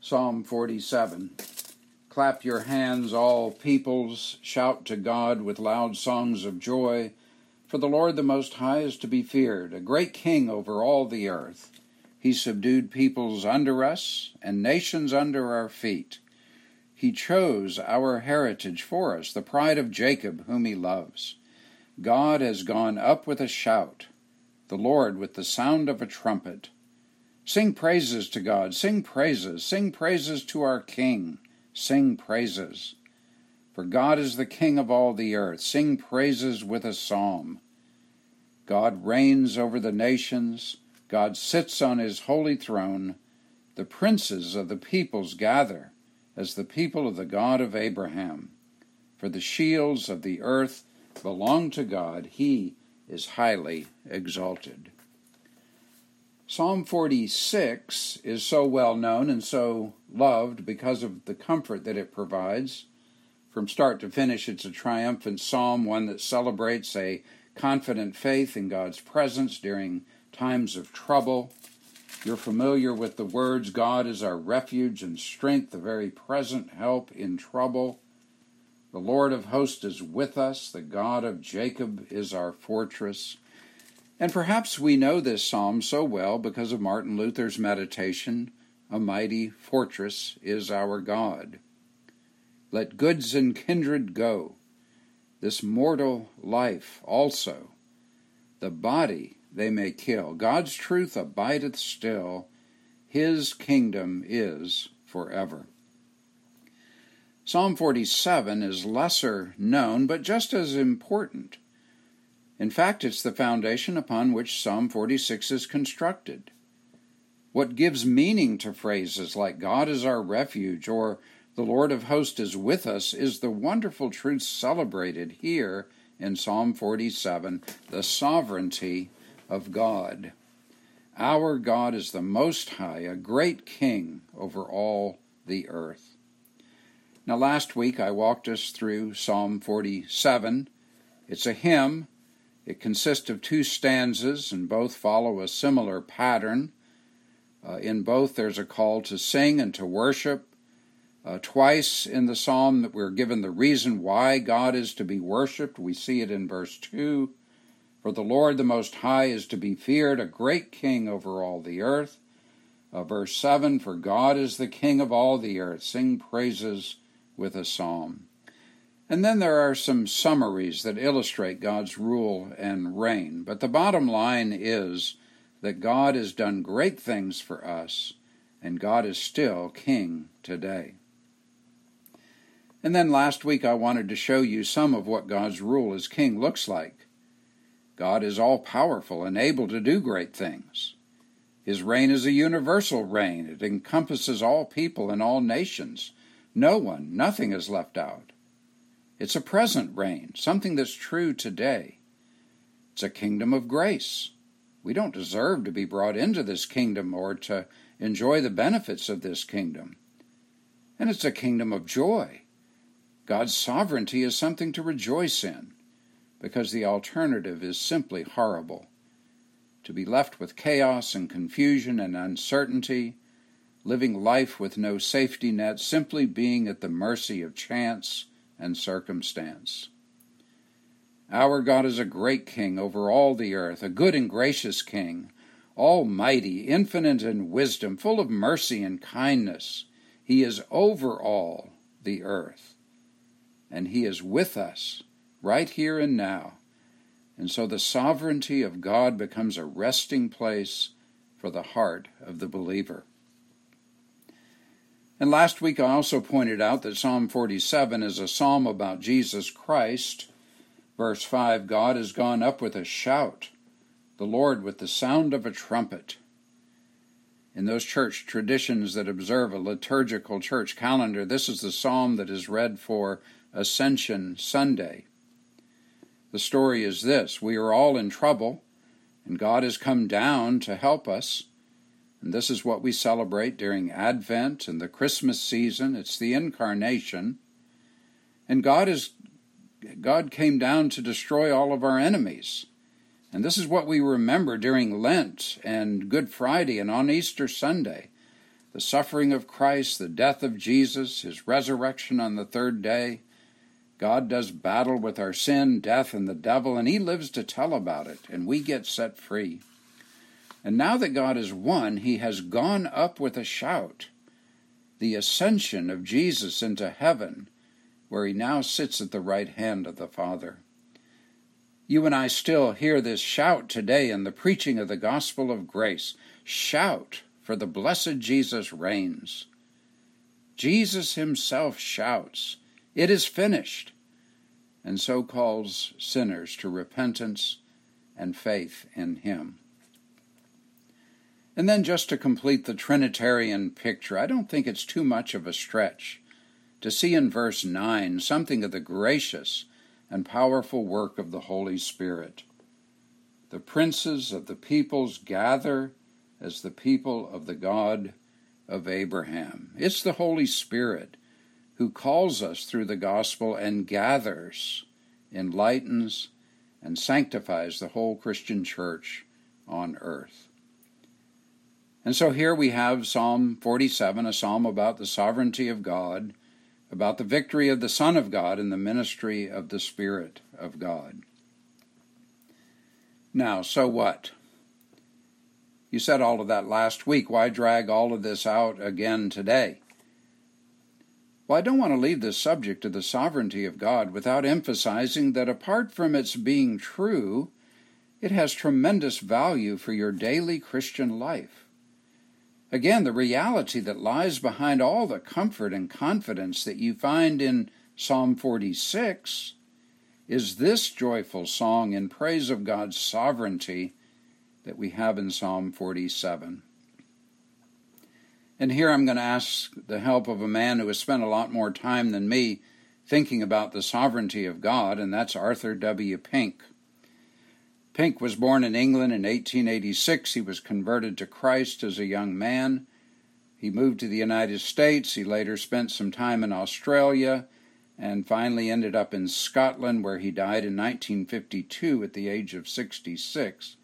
Psalm 47. Clap your hands, all peoples, shout to God with loud songs of joy, for the Lord the Most High is to be feared, a great king over all the earth. He subdued peoples under us and nations under our feet. He chose our heritage for us, the pride of Jacob, whom he loves. God has gone up with a shout, the Lord with the sound of a trumpet. Sing praises to God, sing praises to our King, sing praises. For God is the King of all the earth, sing praises with a psalm. God reigns over the nations, God sits on his holy throne. The princes of the peoples gather as the people of the God of Abraham. For the shields of the earth belong to God, he is highly exalted. Psalm 46 is so well known and so loved because of the comfort that it provides. From start to finish, it's a triumphant psalm, one that celebrates a confident faith in God's presence during times of trouble. You're familiar with the words, God is our refuge and strength, the very present help in trouble. The Lord of hosts is with us, the God of Jacob is our fortress. And perhaps we know this psalm so well because of Martin Luther's meditation, a mighty fortress is our God. Let goods and kindred go, this mortal life also. The body they may kill. God's truth abideth still. His kingdom is forever. Psalm 47 is lesser known, but just as important. In fact, it's the foundation upon which Psalm 46 is constructed. What gives meaning to phrases like God is our refuge or the Lord of hosts is with us is the wonderful truth celebrated here in Psalm 47, the sovereignty of God. Our God is the Most High, a great King over all the earth. Now, last week I walked us through Psalm 47. It's a hymn. It consists of two stanzas, and both follow a similar pattern. In both, there's a call to sing and to worship. Twice in the psalm that we're given the reason why God is to be worshipped. We see it in verse 2. For the Lord the Most High is to be feared, a great king over all the earth. Verse 7, for God is the King of all the earth. Sing praises with a psalm. And then there are some summaries that illustrate God's rule and reign. But the bottom line is that God has done great things for us, and God is still King today. And then last week I wanted to show you some of what God's rule as King looks like. God is all-powerful and able to do great things. His reign is a universal reign. It encompasses all people and all nations. No one, nothing is left out. It's a present reign, something that's true today. It's a kingdom of grace. We don't deserve to be brought into this kingdom or to enjoy the benefits of this kingdom. And it's a kingdom of joy. God's sovereignty is something to rejoice in, because the alternative is simply horrible. To be left with chaos and confusion and uncertainty, living life with no safety net, simply being at the mercy of chance and circumstance. Our God is a great King over all the earth, a good and gracious King, almighty, infinite in wisdom, full of mercy and kindness. He is over all the earth, and he is with us right here and now. And so the sovereignty of God becomes a resting place for the heart of the believer. And last week I also pointed out that Psalm 47 is a psalm about Jesus Christ. Verse 5, God has gone up with a shout, the Lord with the sound of a trumpet. In those church traditions that observe a liturgical church calendar, this is the psalm that is read for Ascension Sunday. The story is this: we are all in trouble, and God has come down to help us. And this is what we celebrate during Advent and the Christmas season. It's the Incarnation. And God came down to destroy all of our enemies. And this is what we remember during Lent and Good Friday and on Easter Sunday. the suffering of Christ, the death of Jesus, his resurrection on the third day. God does battle with our sin, death, and the devil, and he lives to tell about it, and we get set free. And now that God has won, he has gone up with a shout. The ascension of Jesus into heaven, where he now sits at the right hand of the Father. You and I still hear this shout today in the preaching of the gospel of grace. Shout, for the blessed Jesus reigns. Jesus himself shouts, "It is finished," and so calls sinners to repentance and faith in him. And then just to complete the Trinitarian picture, I don't think it's too much of a stretch to see in verse 9 something of the gracious and powerful work of the Holy Spirit. The princes of the peoples gather as the people of the God of Abraham. It's the Holy Spirit who calls us through the gospel and gathers, enlightens, and sanctifies the whole Christian church on earth. And so here we have Psalm 47, a psalm about the sovereignty of God, about the victory of the Son of God and the ministry of the Spirit of God. Now, so what? You said all of that last week. Why drag all of this out again today? Well, I don't want to leave this subject of the sovereignty of God without emphasizing that apart from its being true, it has tremendous value for your daily Christian life. Again, the reality that lies behind all the comfort and confidence that you find in Psalm 46 is this joyful song in praise of God's sovereignty that we have in Psalm 47. And here I'm going to ask the help of a man who has spent a lot more time than me thinking about the sovereignty of God, and that's Arthur W. Pink. Pink was born in England in 1886. He was converted to Christ as a young man. He moved to the United States. He later spent some time in Australia and finally ended up in Scotland, where he died in 1952 at the age of 66.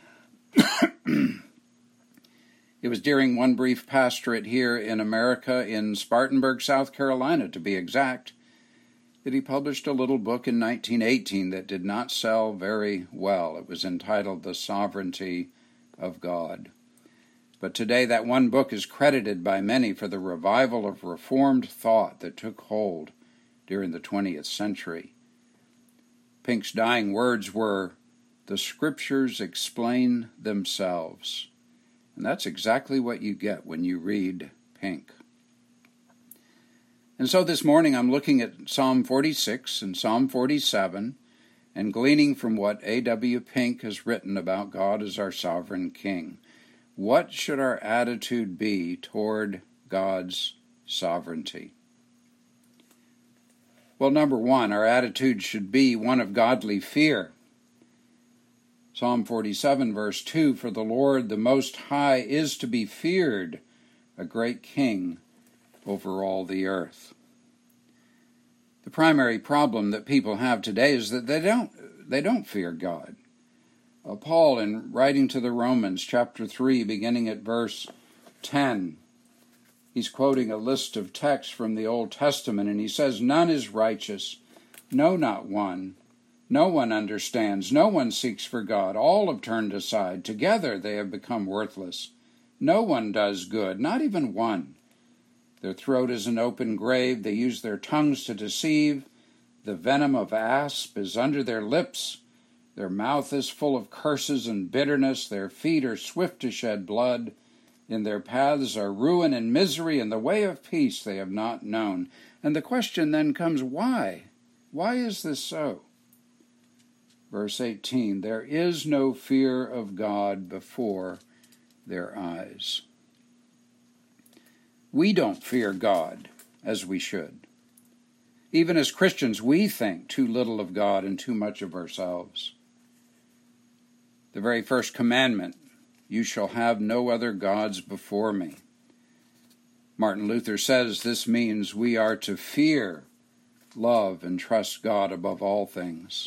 It was during one brief pastorate here in America, in Spartanburg, South Carolina, to be exact, that he published a little book in 1918 that did not sell very well. It was entitled The Sovereignty of God. But today that one book is credited by many for the revival of Reformed thought that took hold during the 20th century. Pink's dying words were, "The Scriptures explain themselves." And that's exactly what you get when you read Pink. And so this morning I'm looking at Psalm 46 and Psalm 47 and gleaning from what A.W. Pink has written about God as our sovereign King. What should our attitude be toward God's sovereignty? Well, number one, our attitude should be one of godly fear. Psalm 47, verse 2, "For the Lord the Most High is to be feared, a great King over all the earth." The primary problem that people have today is that they don't fear God. Paul, in writing to the Romans, chapter 3, beginning at verse 10, he's quoting a list of texts from the Old Testament, and he says, "None is righteous, no, not one. No one understands, no one seeks for God. All have turned aside. Together they have become worthless. No one does good, not even one. Their throat is an open grave. They use their tongues to deceive. The venom of asp is under their lips. Their mouth is full of curses and bitterness. Their feet are swift to shed blood. In their paths are ruin and misery, and the way of peace they have not known." And the question then comes, why? Why is this so? Verse 18, "There is no fear of God before their eyes." We don't fear God as we should. Even as Christians, we think too little of God and too much of ourselves. The very first commandment, "You shall have no other gods before me." Martin Luther says this means we are to fear, love, and trust God above all things.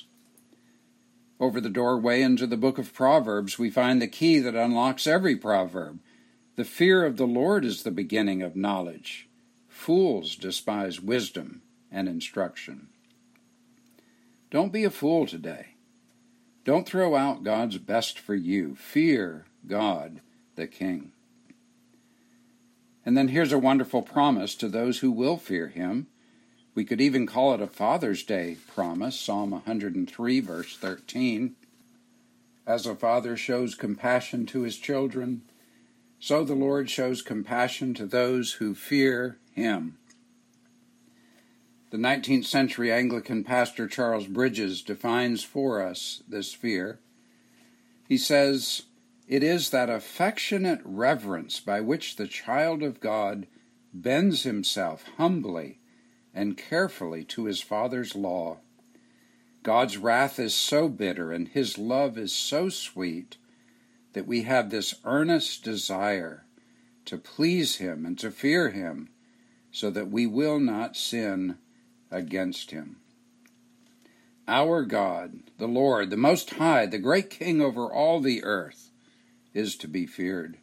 Over the doorway into the book of Proverbs, we find the key that unlocks every proverb. The fear of the Lord is the beginning of knowledge. Fools despise wisdom and instruction. Don't be a fool today. Don't throw out God's best for you. Fear God, the King. And then here's a wonderful promise to those who will fear him. We could even call it a Father's Day promise, Psalm 103, verse 13. As a father shows compassion to his children, so the Lord shows compassion to those who fear him. The 19th century Anglican pastor Charles Bridges defines for us this fear. He says, "It is that affectionate reverence by which the child of God bends himself humbly and carefully to his Father's law. God's wrath is so bitter and his love is so sweet that we have this earnest desire to please him and to fear him so that we will not sin against him." Our God, the Lord, the Most High, the great King over all the earth, is to be feared.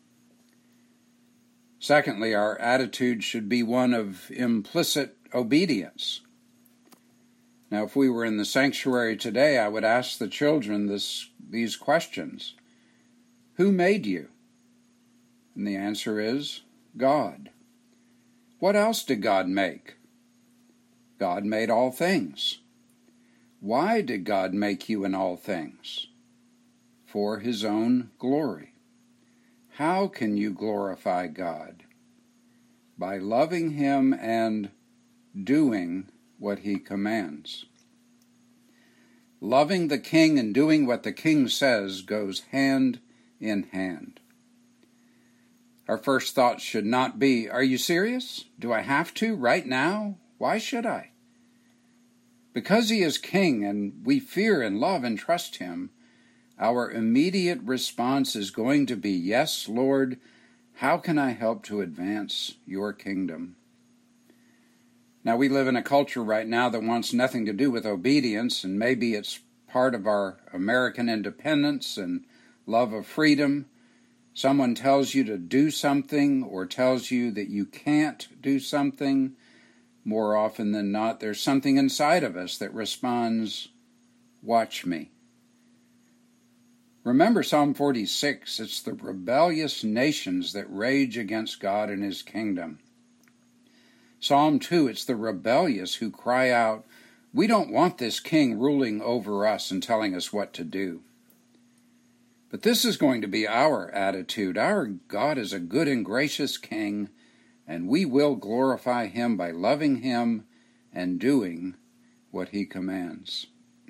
Secondly, our attitude should be one of implicit obedience. Now, if we were in the sanctuary today, I would ask the children these questions. Who made you? And the answer is God. What else did God make? God made all things. Why did God make you in all things? For his own glory. How can you glorify God? By loving him and doing what he commands. Loving the King and doing what the King says goes hand in hand. Our first thought should not be, "Are you serious? Do I have to right now? Why should I?" Because he is King and we fear and love and trust him, our immediate response is going to be, "Yes, Lord, how can I help to advance your kingdom?" Now, we live in a culture right now that wants nothing to do with obedience, and maybe it's part of our American independence and love of freedom. Someone tells you to do something or tells you that you can't do something. More often than not, there's something inside of us that responds, "Watch me." Remember Psalm 46, it's the rebellious nations that rage against God and his kingdom. Psalm 2, it's the rebellious who cry out, "We don't want this king ruling over us and telling us what to do." But this is going to be our attitude. Our God is a good and gracious king, and we will glorify him by loving him and doing what he commands.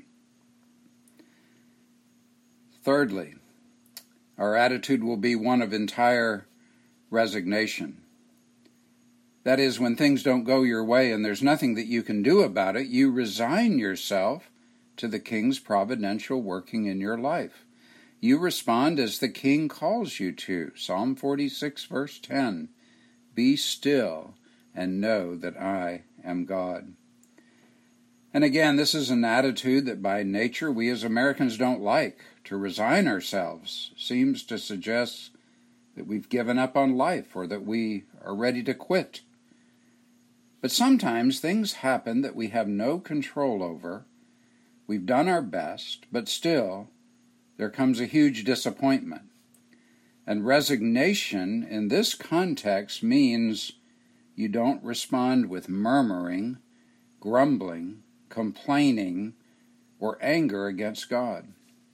Thirdly, our attitude will be one of entire resignation. That is, when things don't go your way and there's nothing that you can do about it, you resign yourself to the King's providential working in your life. You respond as the King calls you to. Psalm 46, verse 10. "Be still and know that I am God." And again, this is an attitude that by nature we as Americans don't like. To resign ourselves seems to suggest that we've given up on life or that we are ready to quit. But sometimes things happen that we have no control over. We've done our best, but still there comes a huge disappointment. And resignation in this context means you don't respond with murmuring, grumbling, complaining, or anger against God.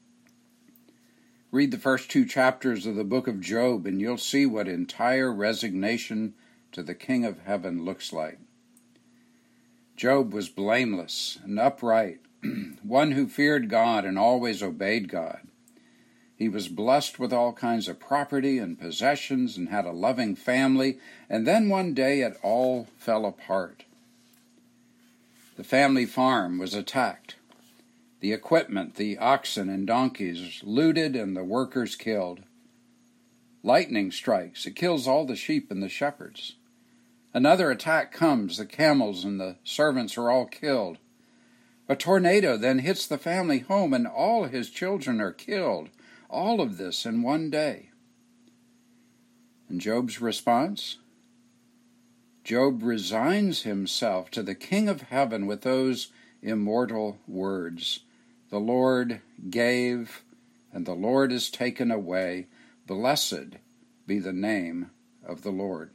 Read the first 2 chapters of the book of Job, and you'll see what entire resignation to the King of Heaven looks like. Job was blameless and upright, one who feared God and always obeyed God. He was blessed with all kinds of property and possessions and had a loving family, and then one day it all fell apart. The family farm was attacked. The equipment, the oxen and donkeys, looted and the workers killed. Lightning strikes. It kills all the sheep and the shepherds. Another attack comes. The camels and the servants are all killed. A tornado then hits the family home and all his children are killed. All of this in one day. And Job's response? Job resigns himself to the King of heaven with those immortal words. The Lord gave, and the Lord is taken away. Blessed be the name of the Lord.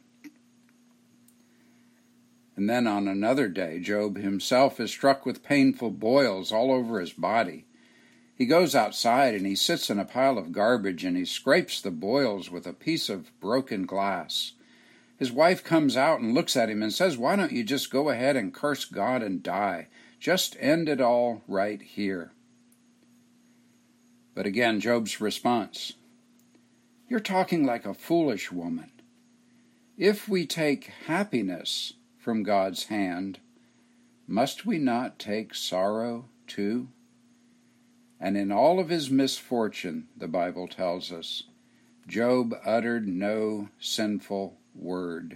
And then on another day, Job himself is struck with painful boils all over his body. He goes outside and he sits in a pile of garbage and he scrapes the boils with a piece of broken glass. His wife comes out and looks at him and says, "Why don't you just go ahead and curse God and die? Just end it all right here." But again, Job's response, "You're talking like a foolish woman. If we take happiness from God's hand, must we not take sorrow too?" And in all of his misfortune, the Bible tells us, Job uttered no sinful word.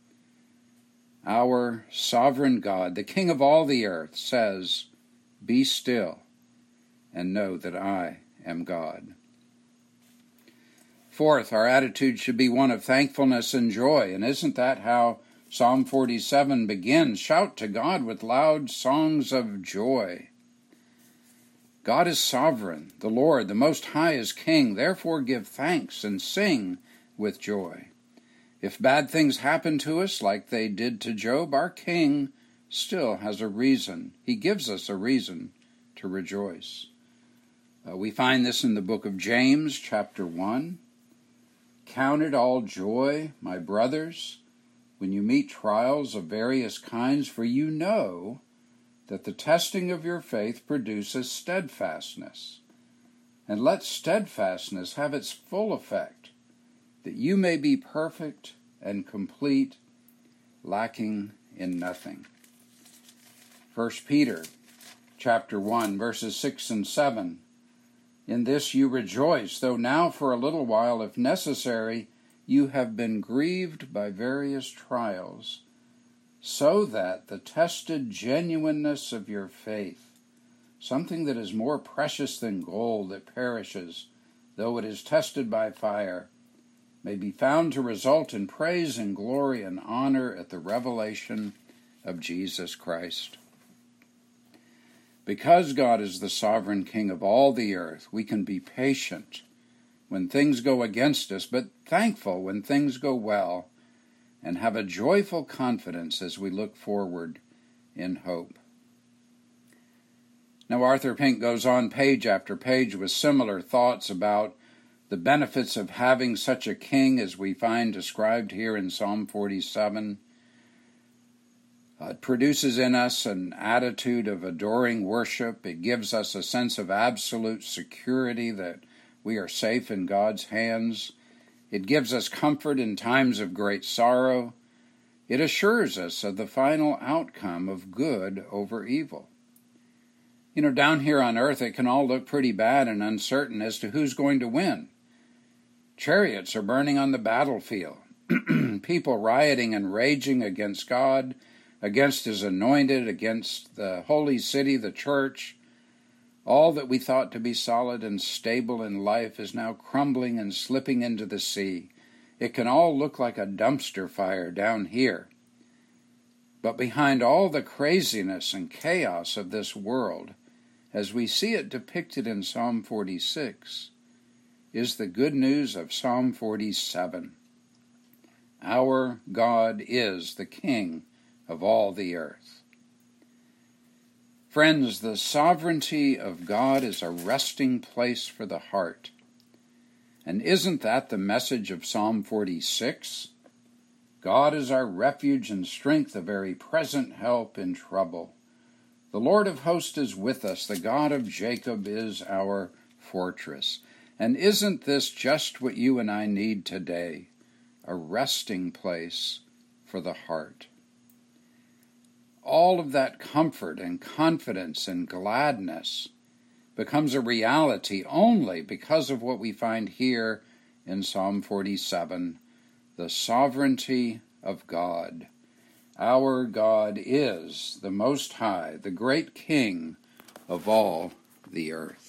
Our sovereign God, the King of all the earth, says, "Be still and know that I am God." Fourth, our attitude should be one of thankfulness and joy. And isn't that how Psalm 47 begins? Shout to God with loud songs of joy. God is sovereign. The Lord, the Most High, is King. Therefore give thanks and sing with joy. If bad things happen to us like they did to Job, our King still has a reason. He gives us a reason to rejoice. We find this in the book of James, chapter 1. Count it all joy, my brothers, when you meet trials of various kinds, for you know that the testing of your faith produces steadfastness. And let steadfastness have its full effect, that you may be perfect and complete, lacking in nothing. 1 Peter chapter 1, verses 6 and 7. In this you rejoice, though now for a little while, if necessary, you have been grieved by various trials, so that the tested genuineness of your faith, something that is more precious than gold that perishes, though it is tested by fire, may be found to result in praise and glory and honor at the revelation of Jesus Christ. Because God is the sovereign King of all the earth, we can be patient when things go against us, but thankful when things go well, and have a joyful confidence as we look forward in hope. Now, Arthur Pink goes on page after page with similar thoughts about the benefits of having such a king as we find described here in Psalm 47. It produces in us an attitude of adoring worship. It gives us a sense of absolute security that we are safe in God's hands. It gives us comfort in times of great sorrow. It assures us of the final outcome of good over evil. You know, down here on earth, it can all look pretty bad and uncertain as to who's going to win. Chariots are burning on the battlefield. People rioting and raging against God, against His anointed, against the holy city, the church. All that we thought to be solid and stable in life is now crumbling and slipping into the sea. It can all look like a dumpster fire down here. But behind all the craziness and chaos of this world, as we see it depicted in Psalm 46, is the good news of Psalm 47. Our God is the King of all the earth. Friends, the sovereignty of God is a resting place for the heart. And isn't that the message of Psalm 46? God is our refuge and strength, a very present help in trouble. The Lord of hosts is with us. The God of Jacob is our fortress. And isn't this just what you and I need today? A resting place for the heart. All of that comfort and confidence and gladness becomes a reality only because of what we find here in Psalm 47, the sovereignty of God. Our God is the Most High, the great King of all the earth.